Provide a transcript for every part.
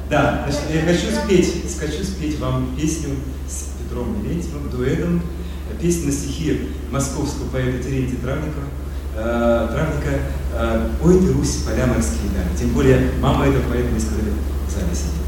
Да, значит, я хочу спеть вам песню с Петром Лерентьевым, дуэтом, песню на стихи московского поэта Терентия Травника «Ой ты, Русь, поля морские дали». Тем более мама этого поэта мы сказали в зале сидит.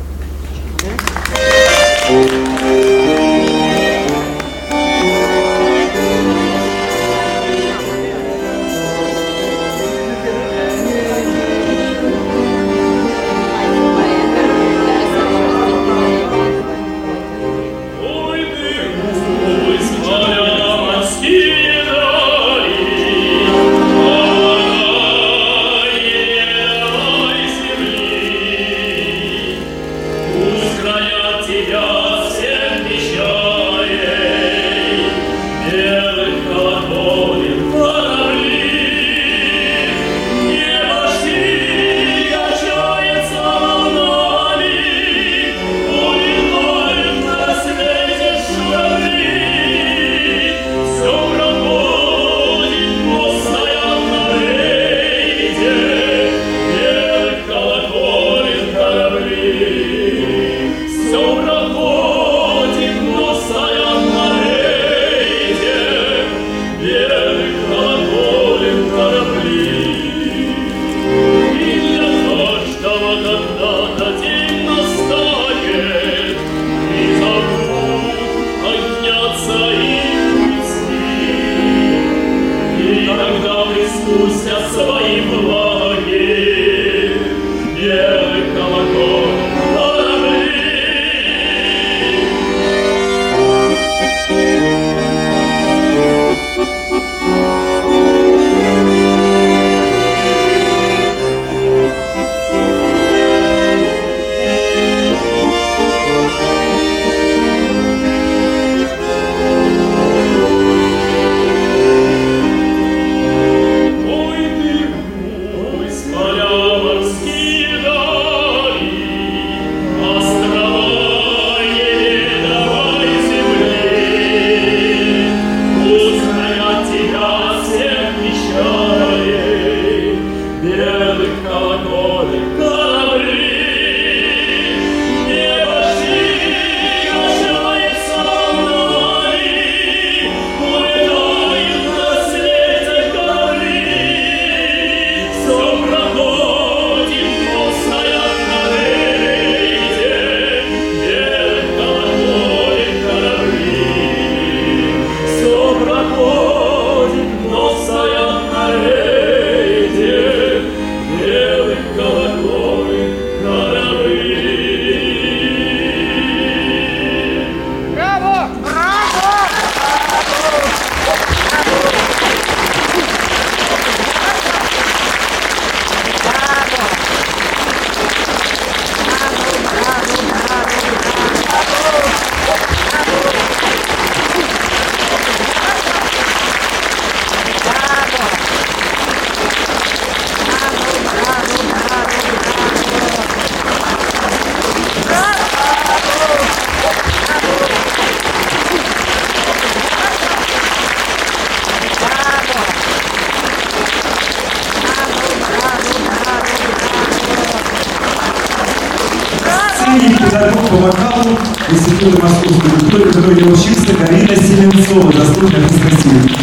Педагог по вокалу Института московской культуры, который я учился, Галина Селенцова, заслуженная артистка России.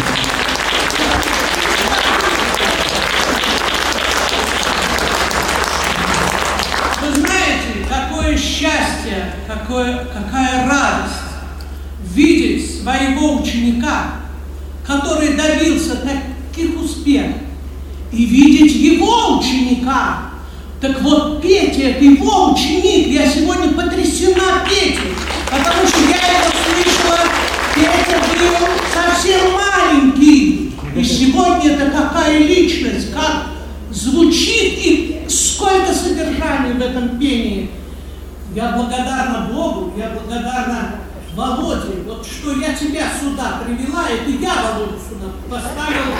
Вы знаете, какое счастье, какая радость видеть своего ученика, который добился таких успехов, и видеть его ученика. Так вот, Петя, это его ученик. Я сегодня потрясена Петей, потому что я его слышала, Петя был совсем маленький. И сегодня это какая личность, как звучит и сколько содержания в этом пении. Я благодарна Богу, я благодарна Володе. Вот что я тебя сюда привела, это я Володю сюда поставила.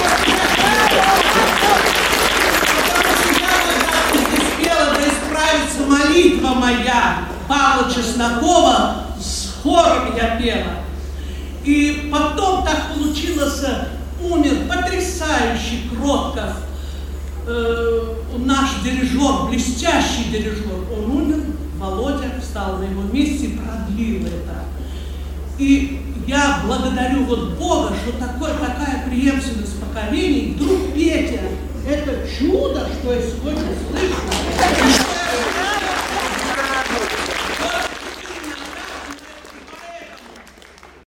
Исправится молитва моя Павла Чеснокова, с хором я пела. И потом так получилось, умер потрясающий Кротков, наш дирижер, блестящий дирижер. Он умер Володя встал на его месте и продлил это. И я благодарю вот Бога, что такая преемственность поколений. Вдруг Петя, это чудо, что я сегодня слышу.